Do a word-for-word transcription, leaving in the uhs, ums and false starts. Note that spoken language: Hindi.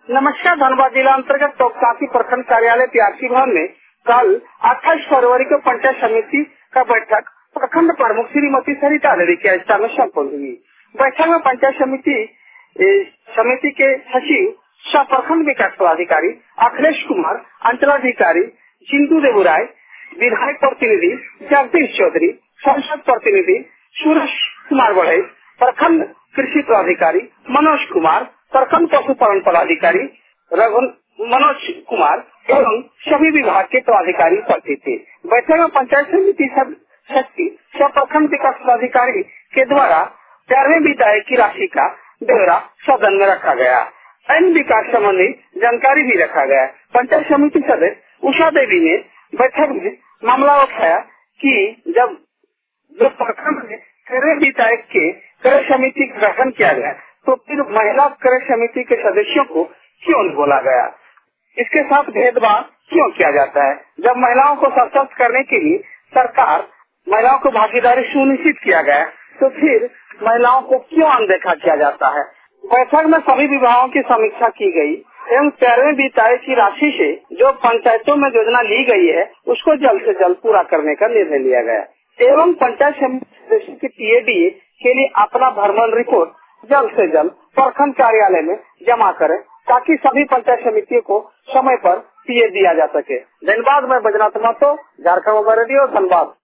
नमस्कार। धनबाद जिला अंतर्गत टोकसासी प्रखंड कार्यालय प्यासी भवन में कल अट्ठाईस फरवरी को पंचायत समिति का बैठक प्रखंड प्रमुख श्रीमती सरिता देवी की अध्यक्षता में सम्पन्न हुई। बैठक में पंचायत समिति ए, समिति के सचिव सह प्रखंड विकास पदाधिकारी अखिलेश कुमार, अंचलाधिकारी जिंदू देवराय, विधायक प्रतिनिधि जगदीश चौधरी, संसद प्रतिनिधि सूरज कुमार बढ़े, प्रखंड कृषि पदाधिकारी मनोज कुमार, प्रखंड पशुपालन पदाधिकारी रघु मनोज कुमार एवं सभी विभाग के पदाधिकारी उपस्थित थे। बैठक में पंचायत समिति सचिव सह प्रखंड विकास पदाधिकारी के द्वारा तेरहवीं विदाई की राशि का ब्यौरा सदन में रखा गया। अन्य विकास संबंधी जानकारी भी रखा गया। पंचायत समिति सदस्य उषा देवी ने बैठक में मामला उठाया कि जब जो प्रखंड में तेरहवीं विदाई के क्रय समिति का गठन किया गया तो फिर महिला क्रय समिति के सदस्यों को क्यों नहीं बोला गया, इसके साथ भेदभाव क्यों किया जाता है। जब महिलाओं को सशक्त करने के लिए सरकार महिलाओं को भागीदारी सुनिश्चित किया गया तो फिर महिलाओं को क्यों अनदेखा किया जाता है। बैठक में सभी विभागों की समीक्षा की गई एवं तेरहवीं वित्तीय की राशि से जो पंचायतों में योजना ली गई है उसको जल्द से जल्द पूरा करने का निर्णय लिया गया एवं पंचायत समिति सदस्यों के टीएडीए के लिए अपना भ्रमण रिपोर्ट जल्द से जल्द प्रखंड कार्यालय में जमा करें ताकि सभी पंचायत समितियों को समय पर टीए दिया जा सके। धन्यवाद। मैं बैजनाथ महतो, झारखंड मोबाइल रेडियो, धनबाद।